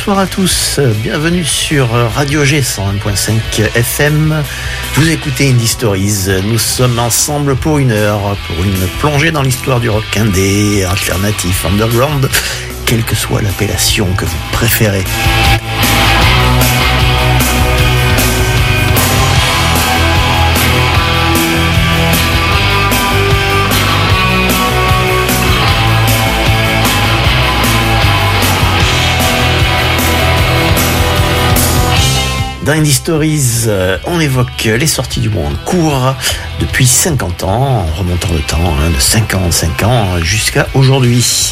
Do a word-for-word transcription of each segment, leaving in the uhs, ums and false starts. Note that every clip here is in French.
Bonsoir à tous, bienvenue sur Radio G cent un virgule cinq F M. Vous écoutez Indie Stories, nous sommes ensemble pour une heure, pour une plongée dans l'histoire du rock indé, alternatif, underground, quelle que soit l'appellation que vous préférez. Dans Indie Stories, on évoque les sorties du monde court depuis cinquante ans, en remontant le temps hein, de cinquante-cinq ans jusqu'à aujourd'hui.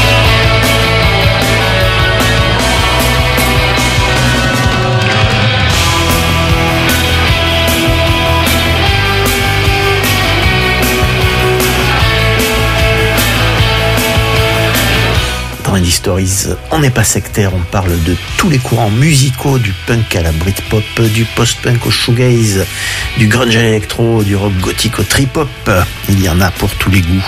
Dans Indie Stories, on n'est pas sectaire, on parle de tous les courants musicaux, du punk à la Britpop, du post-punk au shoegaze, du grunge à l'électro, du rock gothique au trip-hop. Il y en a pour tous les goûts.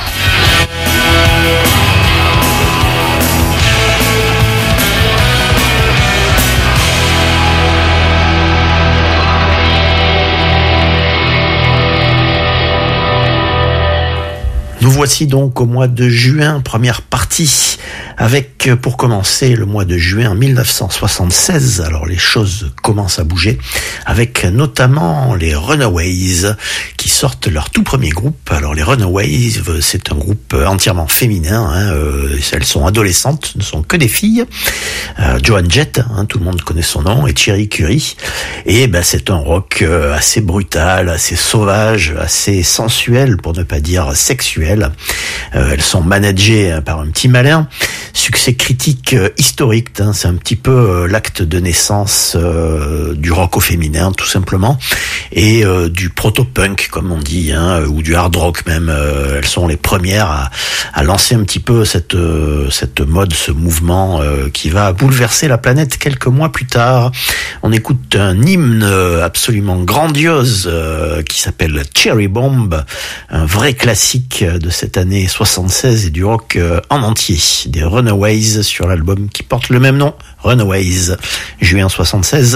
Nous voici donc au mois de juin, première partie, avec pour commencer le mois de juin dix-neuf cent soixante-seize. Alors les choses commencent à bouger, avec notamment les Runaways qui sortent leur tout premier groupe. Alors les Runaways, c'est un groupe entièrement féminin, hein, euh, elles sont adolescentes, ne sont que des filles. Euh, Joan Jett, hein, tout le monde connaît son nom, et Cherie Currie. Et ben c'est un rock euh, assez brutal, assez sauvage, assez sensuel, pour ne pas dire sexuel. Euh, elles sont managées hein, par un petit malin. Succès critique euh, historique, hein, c'est un petit peu euh, l'acte de naissance euh, du rock au féminin, tout simplement, et euh, du proto-punk, comme on dit, hein, ou du hard rock même. Euh, elles sont les premières à, à lancer un petit peu cette euh, cette mode, ce mouvement euh, qui va bouleverser la planète quelques mois plus tard. On écoute un hymne absolument grandiose euh, qui s'appelle Cherry Bomb, un vrai classique de cette année soixante-seize et du rock euh, en entier, des Runaways sur l'album qui porte le même nom, Runaways, juin soixante-seize.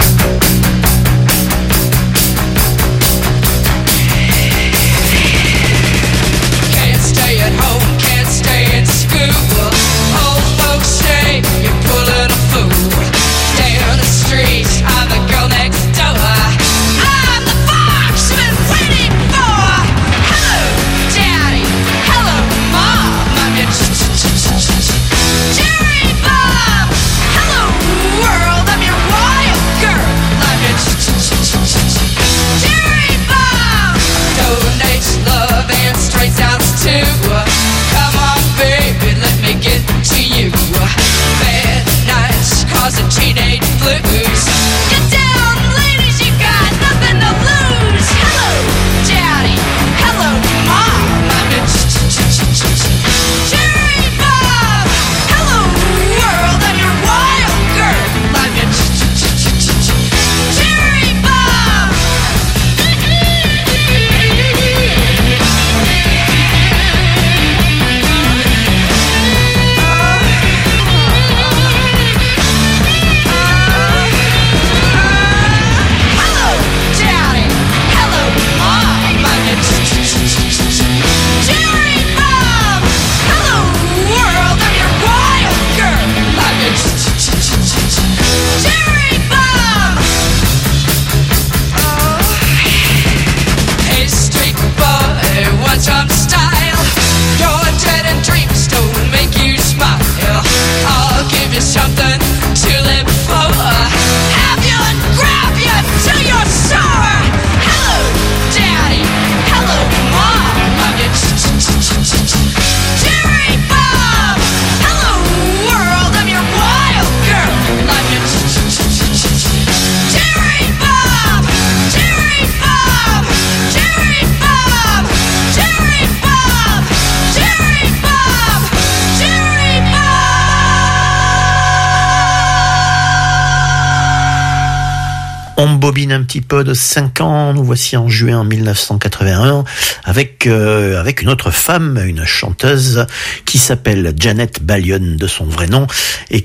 On bobine un petit peu de cinq ans, nous voici en juin dix-neuf cent quatre-vingt-un avec euh, avec une autre femme, une chanteuse qui s'appelle Janet Ballion de son vrai nom et que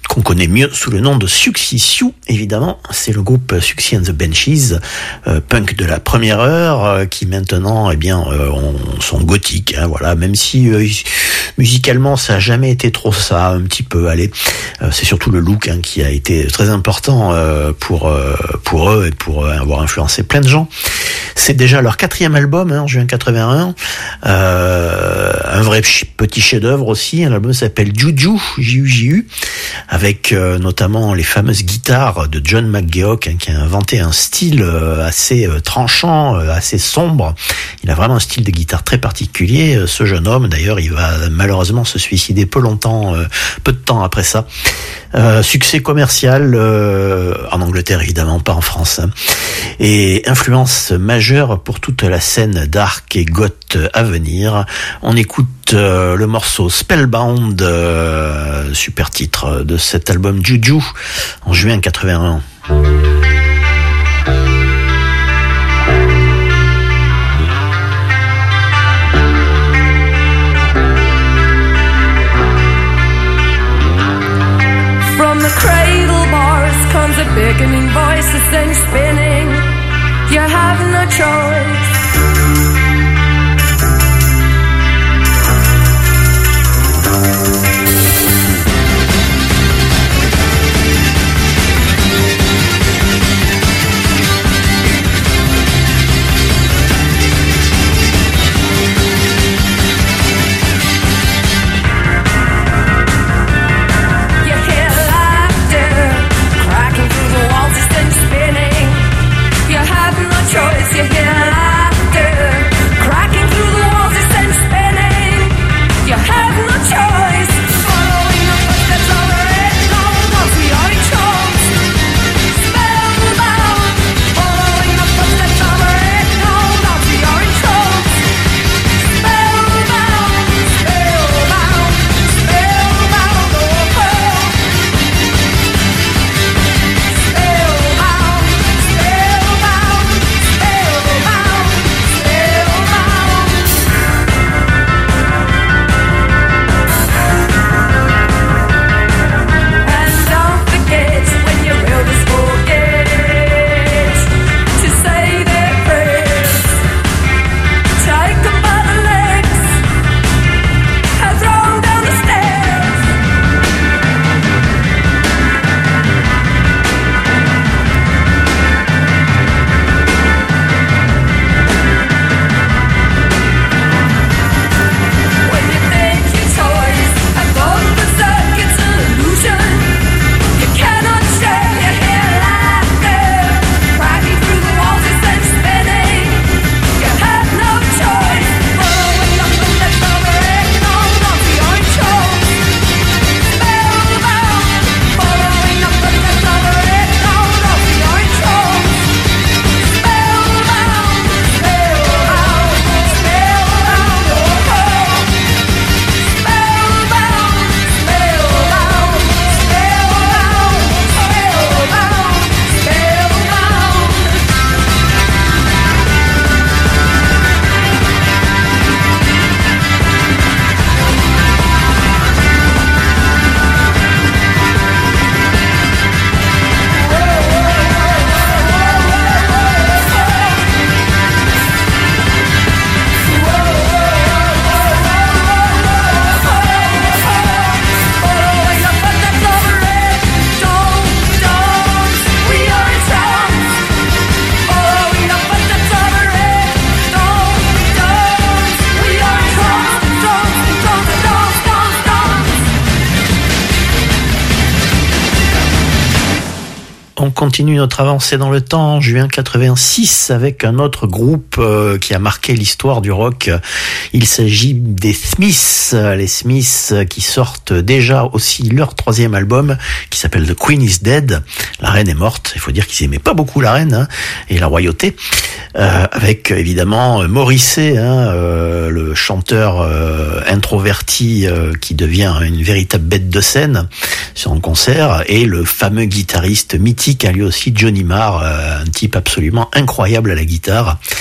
qu'on connaît mieux sous le nom de Siouxsie Sioux, évidemment. C'est le groupe Siouxsie and the Banshees, euh, punk de la première heure, euh, qui maintenant, eh bien, euh, on, sont gothiques, hein, voilà. Même si euh, musicalement, ça a jamais été trop ça, un petit peu. Allez, euh, c'est surtout le look hein, qui a été très important euh, pour euh, pour eux et pour euh, avoir influencé plein de gens. C'est déjà leur quatrième album, hein, en juin quatre-vingt-un. Euh, un vrai petit chef-d'œuvre aussi. Un album s'appelle Juju, J U J U, avec euh, notamment les fameuses guitares de John McGeoch, hein, qui a inventé un style euh, assez euh, tranchant, euh, assez sombre. Il a vraiment un style de guitare très particulier. Euh, ce jeune homme, d'ailleurs, il va malheureusement se suicider peu longtemps, euh, peu de temps après ça. Euh, succès commercial euh, en Angleterre, évidemment, pas en France, hein. Et influence majeure pour toute la scène dark et goth à venir. On écoute euh, le morceau Spellbound, euh, super titre de cet album Juju en juin quatre-vingt-un. From the cradle bars comes a beckoning voice that sends spinning. You have no choice. You hear laughter cracking through the walls, it sends spinning. You have no choice. Following the footsteps of the red gold once we are entranced. Spellbound. Following the footsteps of the red gold once we are entranced. Spellbound, spellbound, spellbound, oh, oh. Spellbound, spellbound. On continue notre avancée dans le temps, juin quatre-vingt-six, avec un autre groupe euh, qui a marqué l'histoire du rock. Il s'agit des Smiths, les Smiths qui sortent déjà aussi leur troisième album, qui s'appelle The Queen is Dead. La reine est morte. Il faut dire qu'ils aimaient pas beaucoup la reine hein, et la royauté. Euh, avec évidemment Morrissey, hein, euh, le chanteur euh, introverti euh, qui devient une véritable bête de scène sur un concert, et le fameux guitariste mythique, hein, lui aussi Johnny Marr, euh, un type absolument incroyable à la guitare.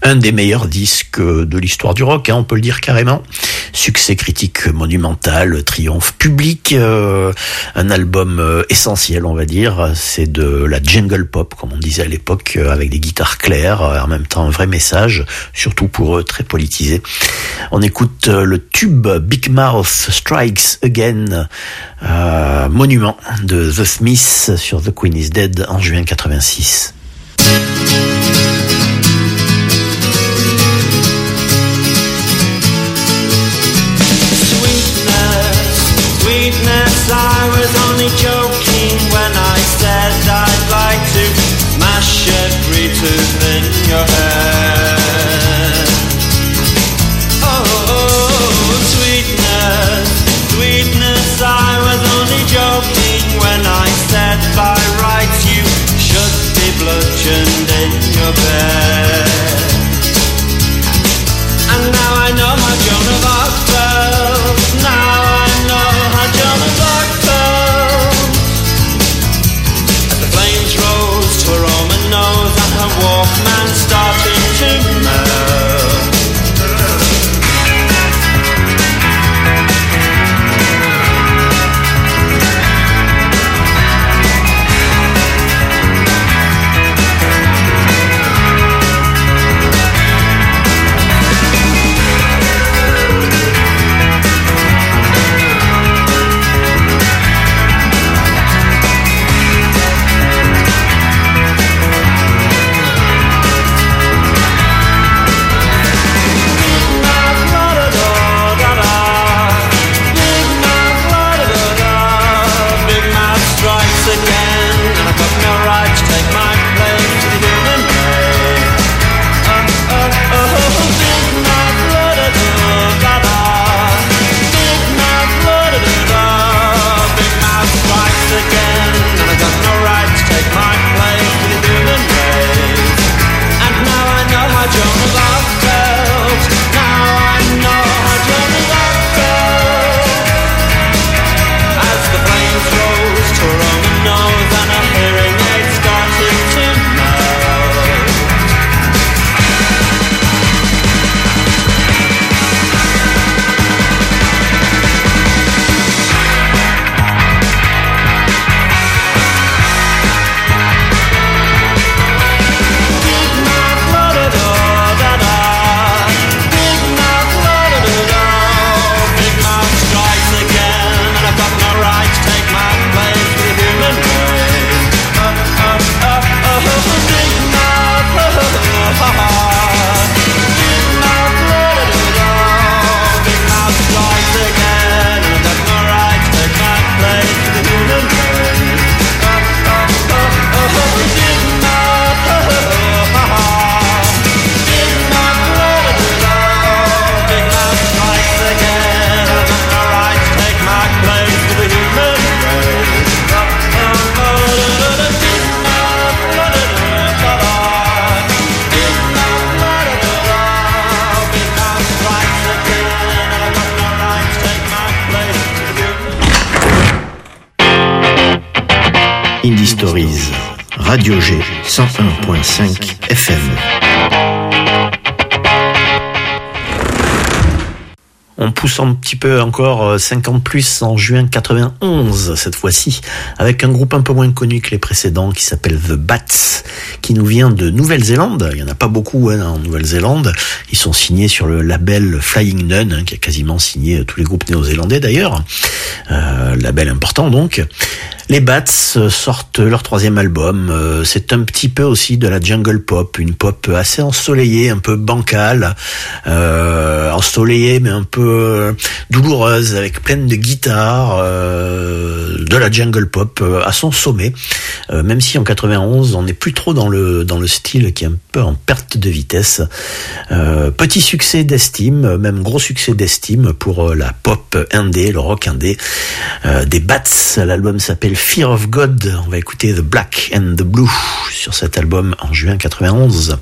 Un des meilleurs disques de l'histoire du rock, hein, on peut le dire carrément. Succès critique monumental, triomphe public, euh, un album euh, essentiel, on va dire. C'est de la jungle pop, comme on disait à l'époque, euh, avec des guitares claires, euh, en même temps un vrai message, surtout pour eux très politisé. On écoute euh, le tube Big Mouth Strikes Again, euh, monument de The Smiths sur The Queen is Dead en juin quatre-vingt-six. Sweetness, I was only joking when I said I'd like to mash every tooth in your head. Oh, oh, sweetness, sweetness, I was only joking when I said by rights you should be bludgeoned in your bed. And now I know how Joan of Arc felt. Now I know how Joan of Arc felt. As the flames rose to her Roman nose and her Walkman started to melt. Indie Stories, Radio G, cent un point cinq F M. On pousse un petit peu encore cinquante plus en juin quatre-vingt-onze, cette fois-ci, avec un groupe un peu moins connu que les précédents qui s'appelle The Bats, qui nous vient de Nouvelle-Zélande. Il n'y en a pas beaucoup hein, en Nouvelle-Zélande. Ils sont signés sur le label Flying Nun, hein, qui a quasiment signé tous les groupes néo-zélandais d'ailleurs. Euh, label important donc. Les Bats sortent leur troisième album. C'est un petit peu aussi de la jungle pop, une pop assez ensoleillée, un peu bancale, euh, ensoleillée mais un peu douloureuse, avec plein de guitares, euh, de la jungle pop à son sommet. Euh, même si en quatre-vingt-onze, on n'est plus trop dans le dans le style qui est un peu en perte de vitesse. Euh, petit succès d'estime, même gros succès d'estime pour la pop indé, le rock indé euh, des Bats. L'album s'appelle Fear of God. On va écouter The Black and the Blue sur cet album en juin quatre-vingt-onze.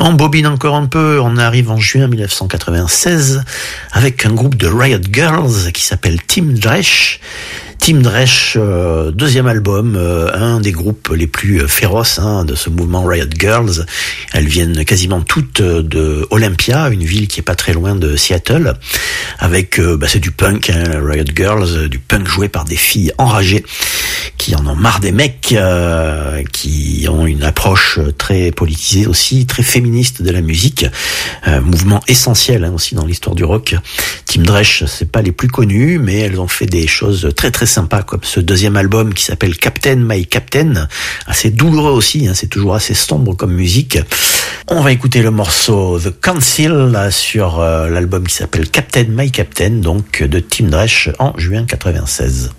On bobine encore un peu, on arrive en juin mille neuf cent quatre-vingt-seize avec un groupe de Riot Girls qui s'appelle Team Dresch. Team Dresch, euh, deuxième album, euh, un des groupes les plus féroces hein, de ce mouvement Riot Girls. Elles viennent quasiment toutes de Olympia, une ville qui est pas très loin de Seattle, avec euh, bah, c'est du punk, hein, Riot Girls, du punk joué par des filles enragées qui en ont marre des mecs, euh, qui ont une approche très politisée aussi, très féministe de la musique, euh, mouvement essentiel hein, aussi dans l'histoire du rock. Team Dresch, c'est pas les plus connus, mais elles ont fait des choses très très sympa comme ce deuxième album qui s'appelle Captain My Captain, assez douloureux aussi, hein, c'est toujours assez sombre comme musique. On va écouter le morceau The Council là, sur euh, l'album qui s'appelle Captain My Captain, donc de Team Dresch en juin quatre-vingt-seize.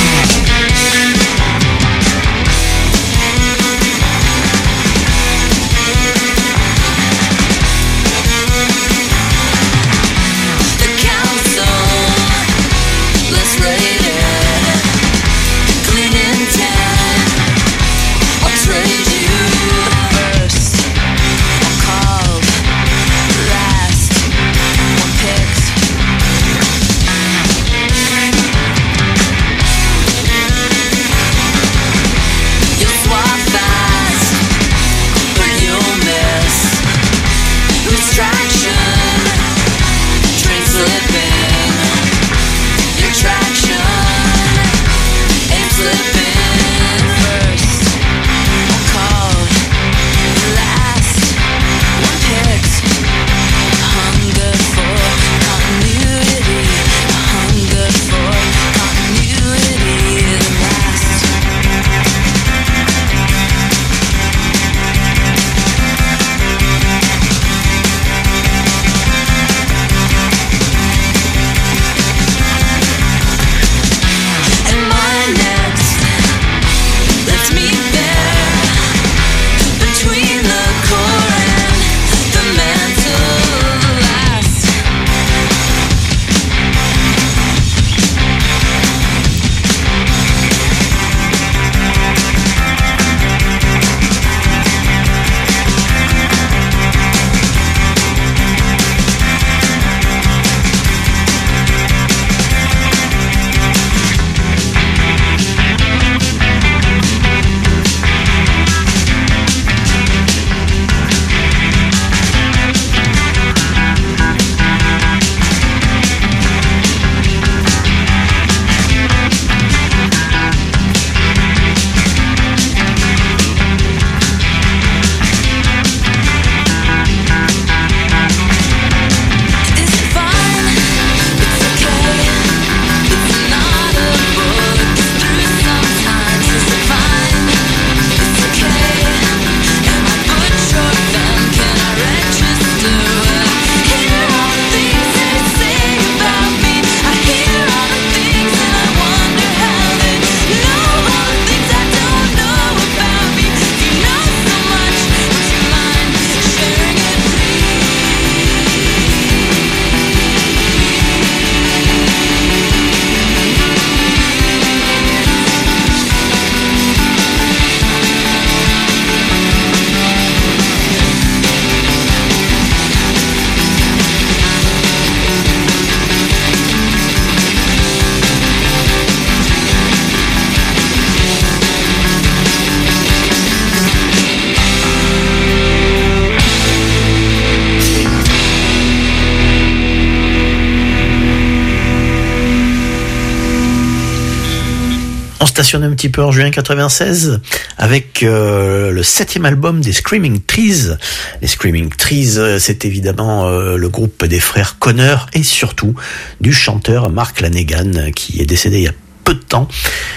stationne un petit peu en juin quatre-vingt-seize avec euh, le septième album des Screaming Trees. Les Screaming Trees, c'est évidemment euh, le groupe des frères Connor et surtout du chanteur Mark Lanegan qui est décédé il y a peu de temps.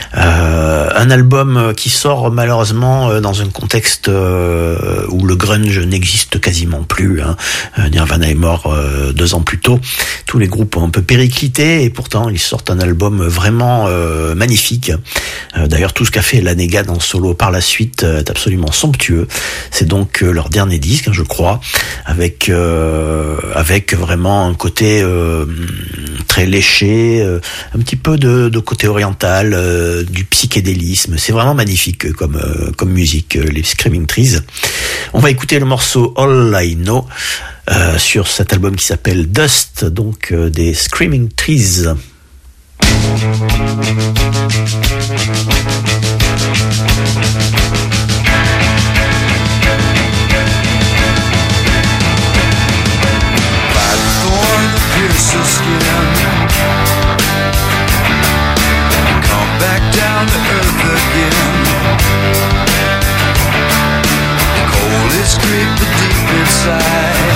Euh, un album qui sort malheureusement dans un contexte euh, où le grunge n'existe quasiment plus. Hein. Nirvana est mort euh, deux ans plus tôt. Tous les groupes ont un peu périclité et pourtant ils sortent un album vraiment euh, magnifique. Euh, d'ailleurs tout ce qu'a fait Lanegan en solo par la suite est absolument somptueux. C'est donc euh, leur dernier disque, je crois, avec euh, avec vraiment un côté euh, très léché, euh, un petit peu de, de côté orientale, euh, du psychédélisme. C'est vraiment magnifique comme euh, comme musique, euh, les Screaming Trees. On va écouter le morceau All I Know euh, sur cet album qui s'appelle Dust, donc euh, des Screaming Trees. Come back down to earth again. The cold is creeping deep inside.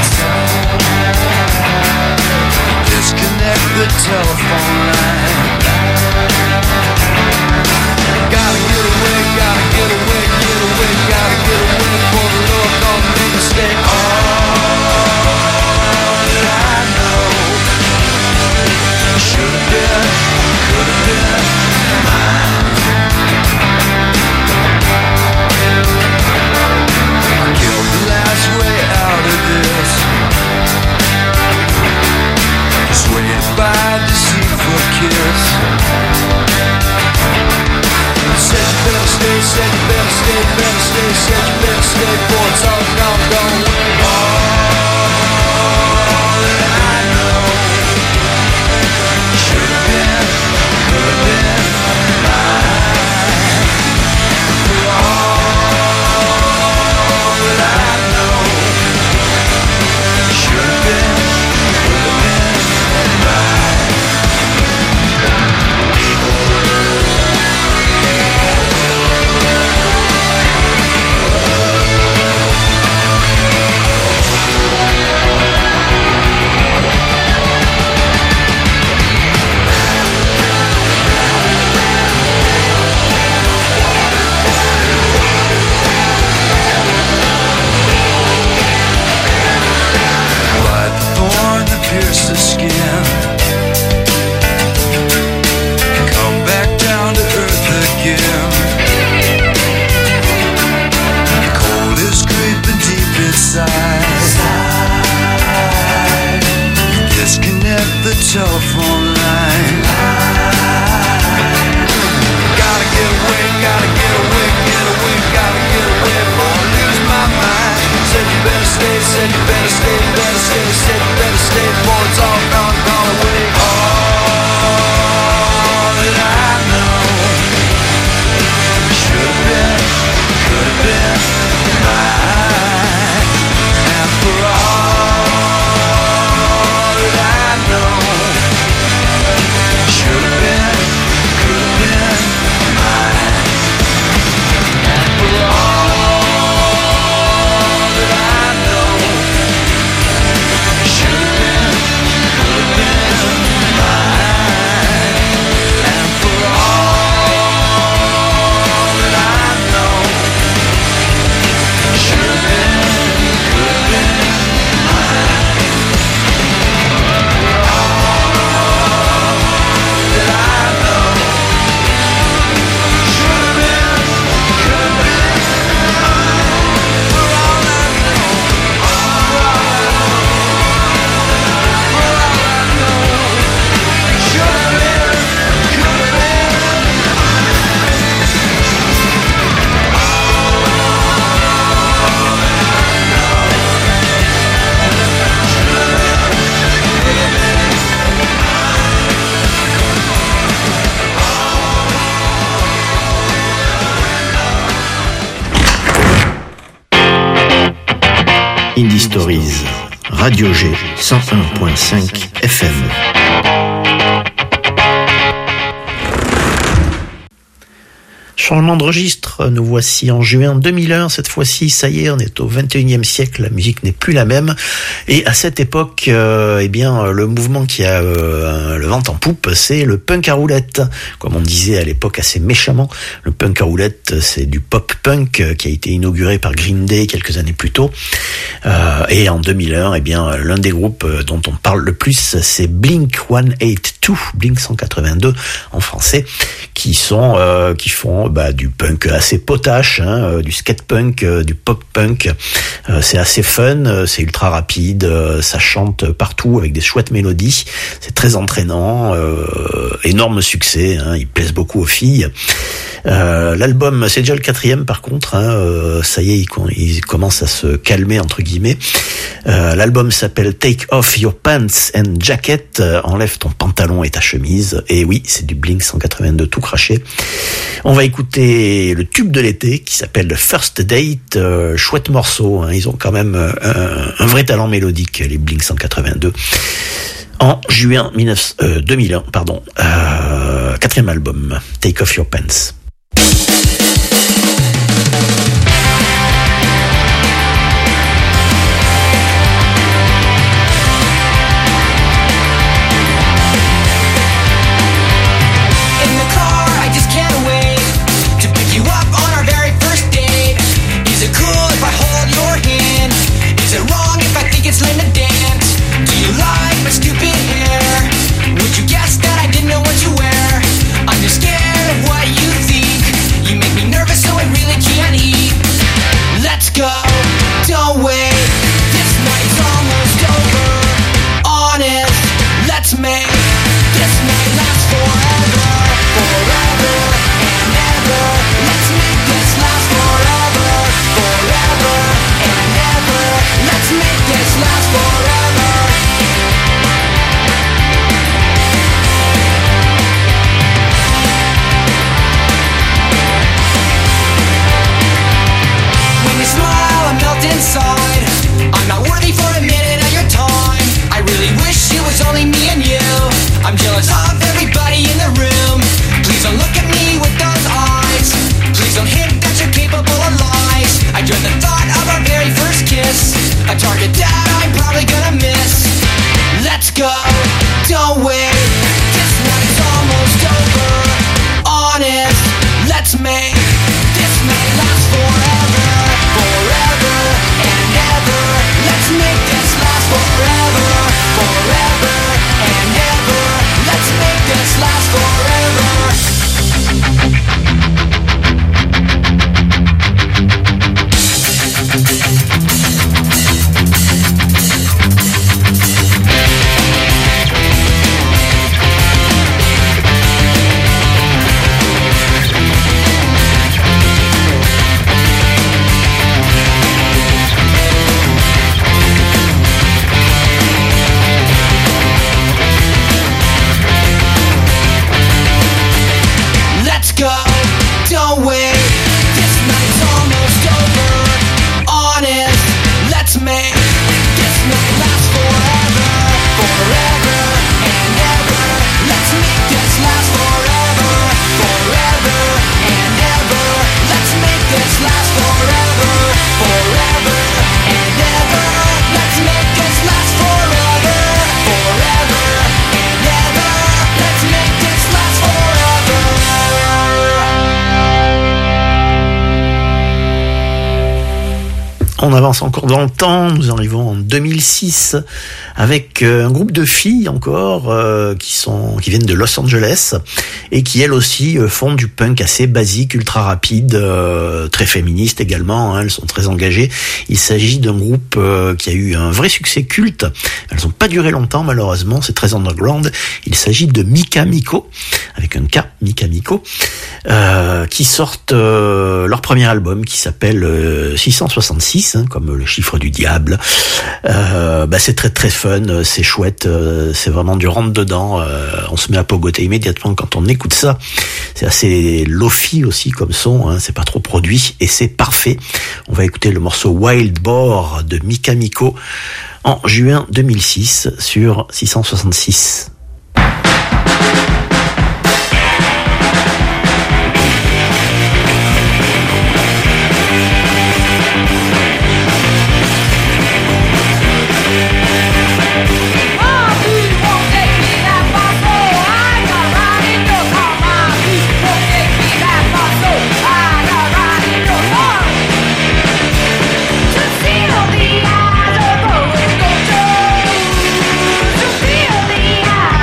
Disconnect the telephone line. Gotta get away, gotta get away, get away, gotta get away before the Lord don't make a mistake. All that I know should've been, could've been mine. I killed the last way out of this, swayed by a deceitful kiss. Said you better stay, said you better stay, better stay, said you better stay, for it's all gone, gone away. All that I know should've been, could've been mine. For all that I know should've been, could've been mine. Pierce the skin. Come back down to earth again. The cold is creeping deep inside. Disconnect the telephone line. Gotta get away, gotta get away, get away, gotta get away before I lose my mind. Said you better stay, said you better stay, better stay, said you better stay before it's all gone, gone away. All that I know should've been, could've been mine. And for all that I know should've been, could've been mine. And for all that I know should've been, could've been mine. And for all that I know should've been, could've been mine. For all that I know should've been, could've been mine. For all I know, for all I know, for all I know should've been, could've been Indie Stories, Radio G, cent un point cinq F M. Changement de registre, nous voici en juin deux mille un, cette fois-ci, ça y est, on est au vingt et unième siècle, la musique n'est plus la même, et à cette époque, euh, eh bien, le mouvement qui a euh, le vent en poupe, c'est le punk à roulette, comme on disait à l'époque assez méchamment. Le punk à roulette, c'est du pop-punk qui a été inauguré par Green Day quelques années plus tôt, euh, et en deux mille un, eh bien, l'un des groupes dont on parle le plus, c'est Blink cent quatre-vingt-deux, Blink cent quatre-vingt-deux en français, qui sont, euh, qui font bah, du punk assez potache, hein, euh, du skate punk, euh, du pop punk. Euh, c'est assez fun, euh, c'est ultra rapide, euh, ça chante partout avec des chouettes mélodies. C'est très entraînant, euh, énorme succès, hein, ils plaisent beaucoup aux filles. Euh, l'album, c'est déjà le quatrième par contre, hein, euh, ça y est, il, il commence à se calmer entre guillemets. Euh, l'album s'appelle Take Off Your Pants and Jacket, euh, enlève ton pantalon et ta chemise. Et oui, c'est du Blink cent quatre-vingt-deux tout craché. On va écouter le tube de l'été qui s'appelle First Date, euh, chouette morceau, hein, ils ont quand même euh, un, un vrai talent mélodique, les Blink cent quatre-vingt-deux. En juin deux mille un, pardon, euh, quatrième album, Take Off Your Pants. On avance encore dans le temps, nous arrivons en deux mille six avec un groupe de filles encore euh, qui sont qui viennent de Los Angeles et qui elles aussi euh, font du punk assez basique, ultra rapide, euh, très féministe également, hein, elles sont très engagées. Il s'agit d'un groupe euh, qui a eu un vrai succès culte. Elles n'ont pas duré longtemps malheureusement, c'est très underground. Il s'agit de Mika Miko, avec un K, Mika Miko, euh, qui sortent euh, leur premier album qui s'appelle euh, six cent soixante-six, hein, comme le chiffre du diable. Euh, bah c'est très très fun, c'est chouette, euh, c'est vraiment du rentre dedans. Euh, on se met à pogoter immédiatement quand on écoute ça. C'est assez lofi aussi comme son, hein, c'est pas trop produit et c'est parfait. On va écouter le morceau Wild Boar de Mika Miko en juin deux mille six sur six cent soixante-six. Feel the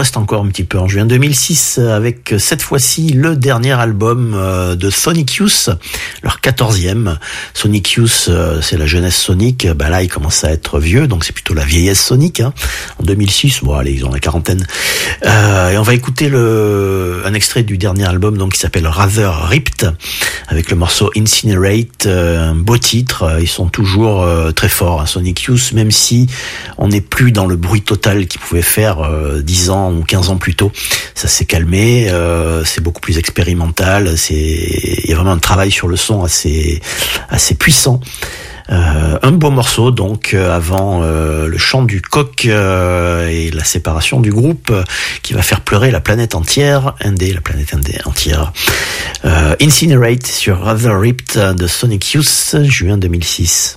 reste encore un petit peu en juin deux mille six avec cette fois-ci le dernier album de Sonic Youth, leur quatorzième. Sonic Youth, c'est la jeunesse Sonic. Bah là, ils commencent à être vieux, donc c'est plutôt la vieillesse Sonic. Hein. En deux mille six, bon allez, ils ont la quarantaine. Euh, et on va écouter le un extrait du dernier album, donc qui s'appelle Rather Ripped, avec le morceau Incinerate, un beau titre. Ils sont toujours euh, très forts, hein, Sonic Youth, même si on n'est plus dans le bruit total qu'ils pouvaient faire euh, dix ans ou quinze ans plus tôt. Ça s'est calmé, euh, c'est beaucoup plus expérimental, c'est il y a vraiment un travail sur le son assez assez puissant. Euh, un beau morceau donc euh, avant euh, le chant du coq euh, et la séparation du groupe euh, qui va faire pleurer la planète entière, Indé, la planète Indé entière. Euh, Incinerate sur Rather Ripped de Sonic Youth, juin deux mille six.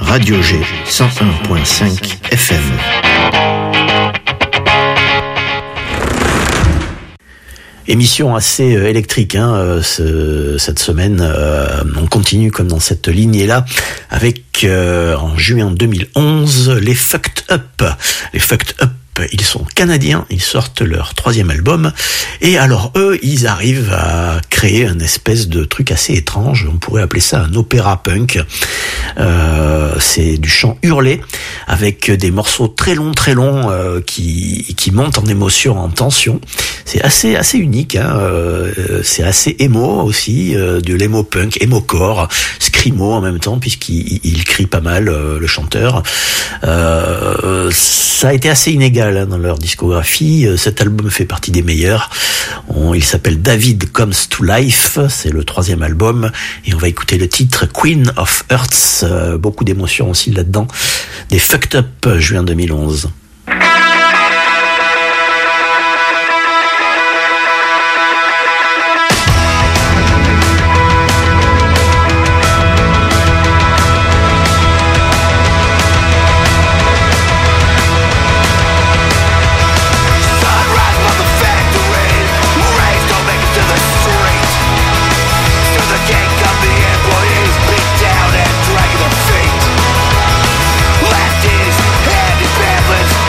Radio G cent un point cinq F M. Émission assez électrique hein, ce, cette semaine. Euh, on continue comme dans cette lignée-là avec, euh, en juin deux mille onze, les Fucked Up. Les Fucked Up, ils sont canadiens, ils sortent leur troisième album. Et alors eux, ils arrivent à créer un espèce de truc assez étrange. On pourrait appeler ça un opéra punk. Euh, c'est du chant hurlé avec des morceaux très longs, très longs euh, qui qui montent en émotion, en tension. C'est assez assez unique. Hein. Euh, c'est assez émo aussi, euh, de l'émo punk, émo-core, scrimo en même temps puisqu'il il crie pas mal euh, le chanteur. Euh, ça a été assez inégal hein, dans leur discographie. Cet album fait partie des meilleurs. On, il s'appelle David Comes to Life. C'est le troisième album et on va écouter le titre Queen of Hearts. Euh, beaucoup d'émotions aussi là-dedans. Des Fucked Up, juin deux mille onze. Left is handy pamphlets.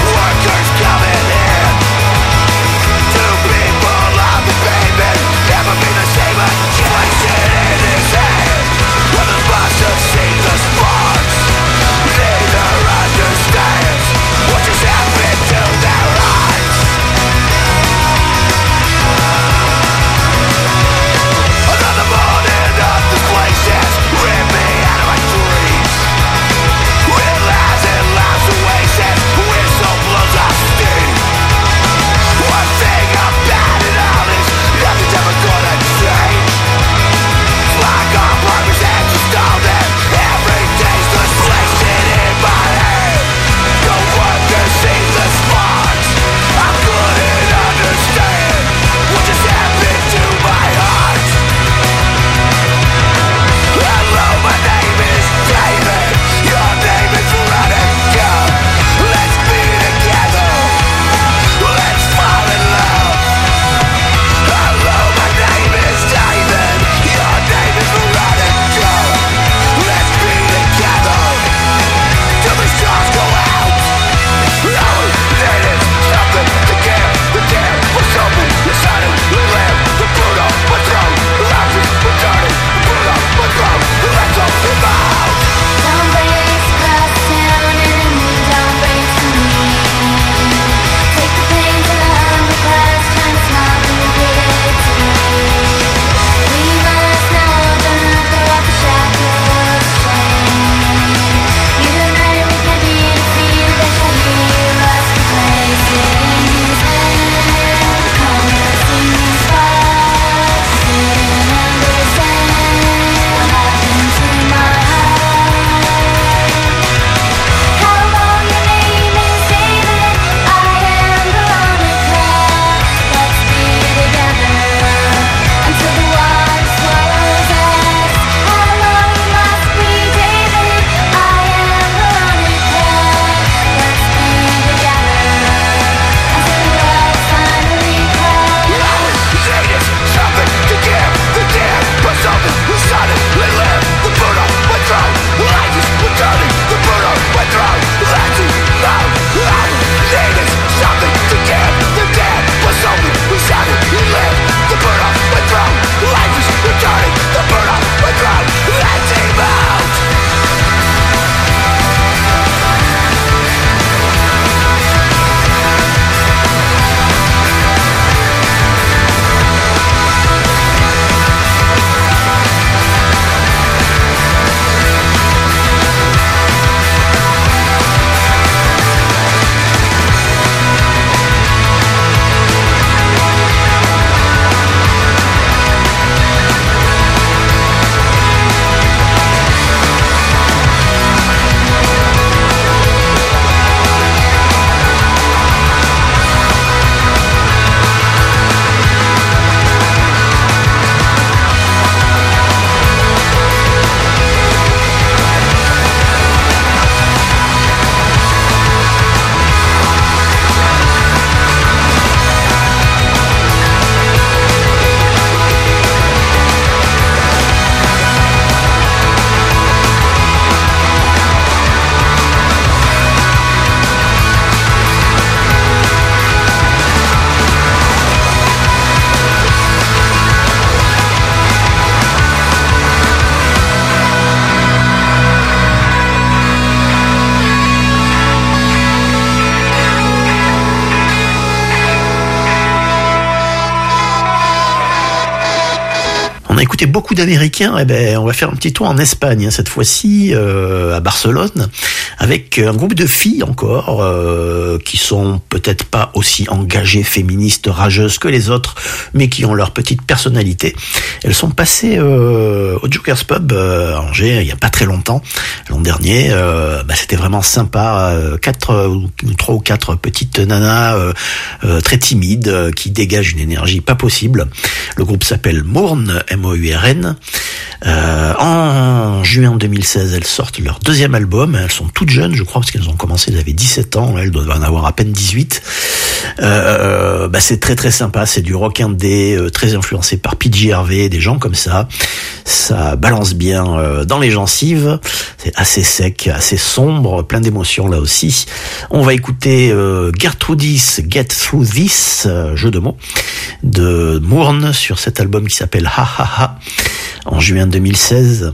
On a écouté beaucoup d'Américains, et ben on va faire un petit tour en Espagne, hein, cette fois-ci euh, à Barcelone, avec un groupe de filles encore, euh, qui sont peut-être pas aussi engagées, féministes, rageuses que les autres, mais qui ont leur petite personnalité. Elles sont passées euh, au Joker's Pub euh, à Angers il y a pas très longtemps, l'an dernier. Euh, bah, c'était vraiment sympa, euh, quatre ou trois ou quatre petites nanas euh, euh, très timides euh, qui dégagent une énergie pas possible. Le groupe s'appelle Mourn, M O U R N. Euh, en juin deux mille seize, elles sortent leur deuxième album. Elles sont toutes jeunes, je crois, parce qu'elles ont commencé, elles avaient dix-sept ans. Elles doivent en avoir à peine dix-huit. Euh, bah c'est très très sympa. C'est du rock indé, euh, très influencé par P J Harvey, des gens comme ça. Ça balance bien euh, dans les gencives. C'est assez sec, assez sombre, plein d'émotions là aussi. On va écouter euh, Gertrudis Get Through This, euh, jeu de mots, de Mourn sur cet album qui s'appelle Ha Ha Ha, en juin deux mille seize.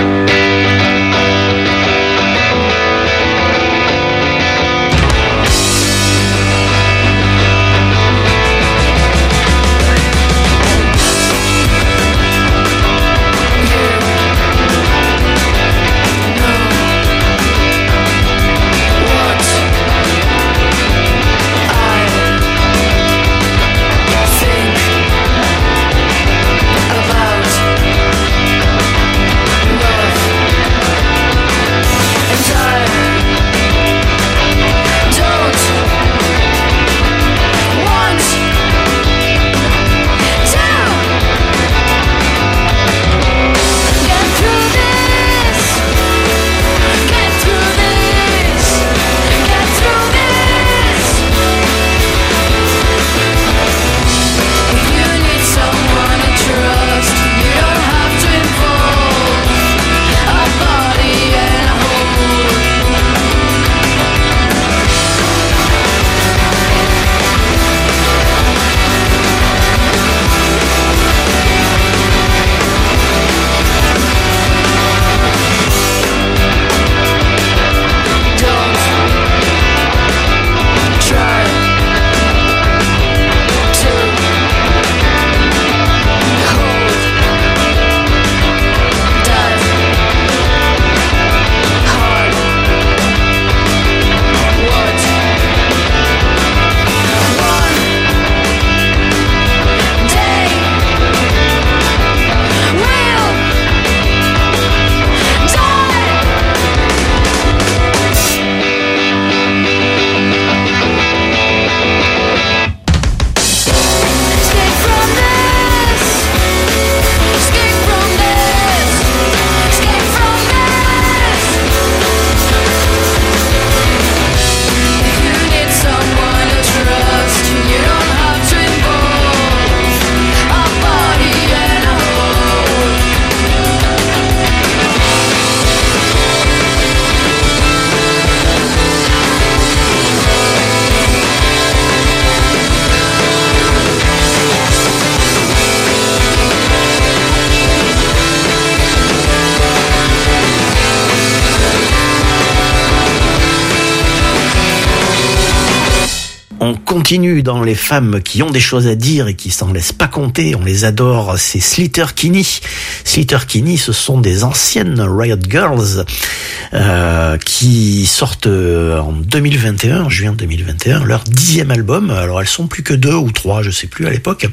On continue dans les femmes qui ont des choses à dire et qui s'en laissent pas compter. On les adore. C'est Sleater-Kinney. Sleater-Kinney, ce sont des anciennes Riot Girls euh, qui sortent en deux mille vingt et un, en juin deux mille vingt et un, leur dixième album. Alors elles sont plus que deux ou trois, je sais plus à l'époque.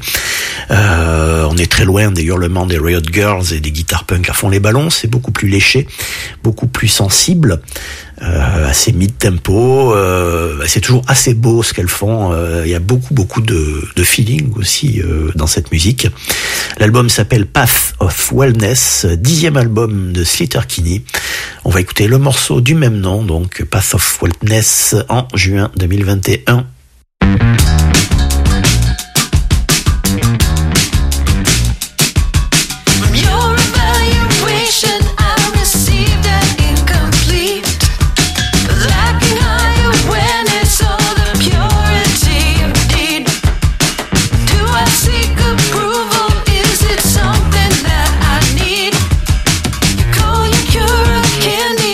Euh, on est très loin des hurlements des Riot Girls et des guitares punk à fond les ballons. C'est beaucoup plus léché, beaucoup plus sensible. Euh, assez mid-tempo, euh, c'est toujours assez beau ce qu'elles font. Euh, il y a beaucoup beaucoup de, de feeling aussi euh, dans cette musique. L'album s'appelle Path of Wellness, dixième album de Sleater-Kinney. On va écouter le morceau du même nom, donc Path of Wellness, en juin deux mille vingt et un.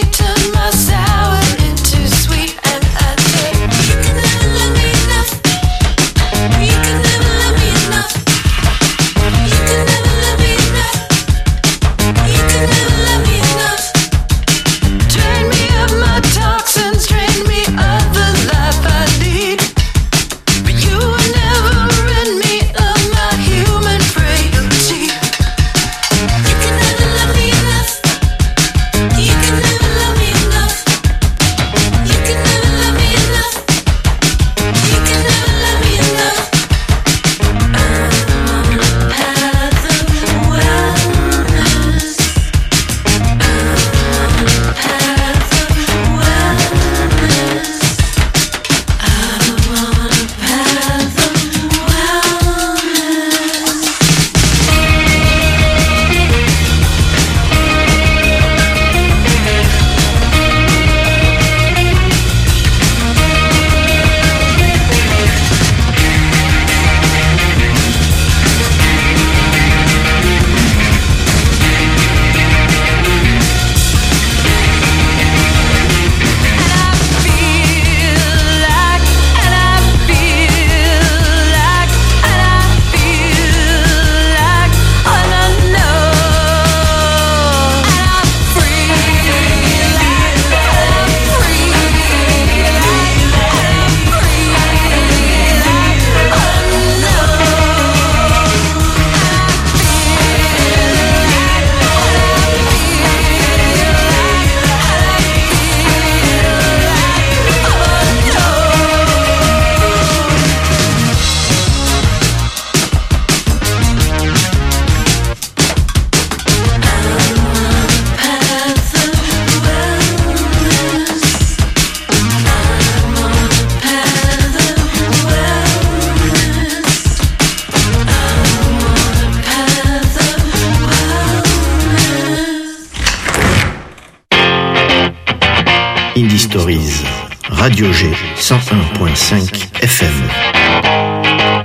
Turn my sour into sweet, and I say, you can never love me enough. Stories. Radio G cent un point cinq F M.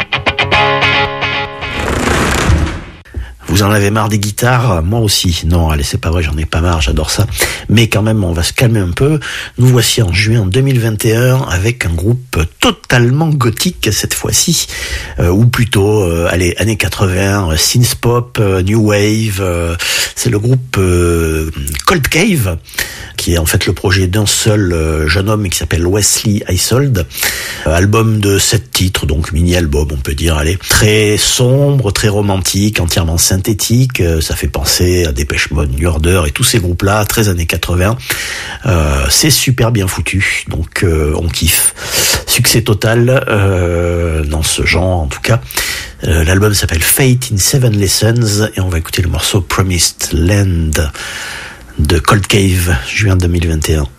Vous en avez marre des guitares? Moi aussi. Non, allez, c'est pas vrai, j'en ai pas marre, j'adore ça. Mais quand même, on va se calmer un peu. Nous voici en juin deux mille vingt et un avec un groupe totalement gothique cette fois-ci. Euh, ou plutôt, euh, allez, années quatre-vingts, euh, synth pop, euh, new wave. Euh, c'est le groupe euh, Cold Cave, qui est en fait le projet d'un seul euh, jeune homme qui s'appelle Wesley Isold. Euh, album de sept titres, donc mini-album, on peut dire, allez. Très sombre, très romantique, entièrement synthétique. Euh, ça fait penser à Depeche Mode, New Order et tous ces groupes-là, très années quatre-vingts. Euh, c'est super bien foutu, donc euh, on kiffe. Succès total euh, dans ce genre, en tout cas. Euh, l'album s'appelle Fate in Seven Lessons et on va écouter le morceau Promised Land de Cold Cave, juin deux mille vingt et un.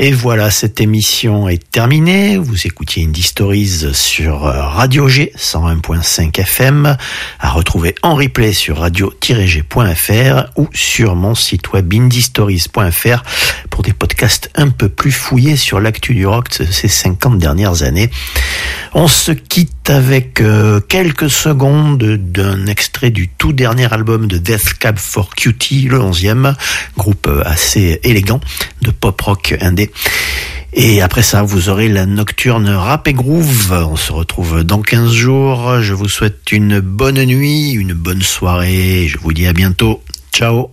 Et voilà, cette émission est terminée. Vous écoutiez Indie Stories sur Radio G cent un point cinq F M, à retrouver en replay sur radio tiret g point f r ou sur mon site web indie stories point f r pour des podcasts un peu plus fouillés sur l'actu du rock de ces cinquante dernières années. On se quitte avec euh, quelques secondes d'un extrait du tout dernier album de Death Cab for Cutie, le onzième, groupe assez élégant de pop rock indé. Et après ça, vous aurez la nocturne rap et groove. On se retrouve dans quinze jours. Je vous souhaite une bonne nuit, une bonne soirée. Je vous dis à bientôt. Ciao.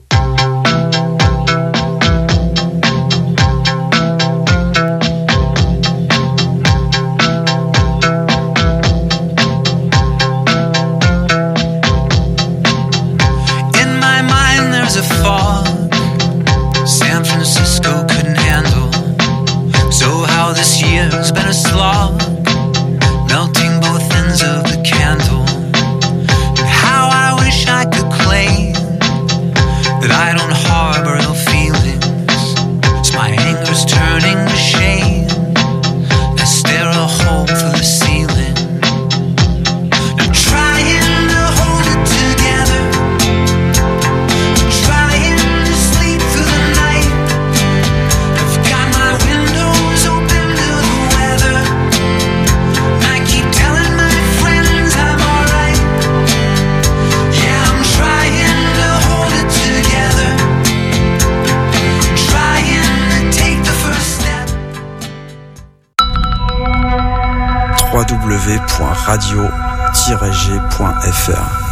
It's been a slog, melting both ends of the candle. And how I wish I could claim that I don't harbor ill feelings. So my anger's turning to shame. I stare a hole through the ceiling. I'm trying to hold it together, I'm trying to sleep through the night. I've got my windows open to the weather, and I keep telling my friends I'm alright. Yeah, I'm trying to hold it together, trying to take the first step. w w w point radio tiret g point f r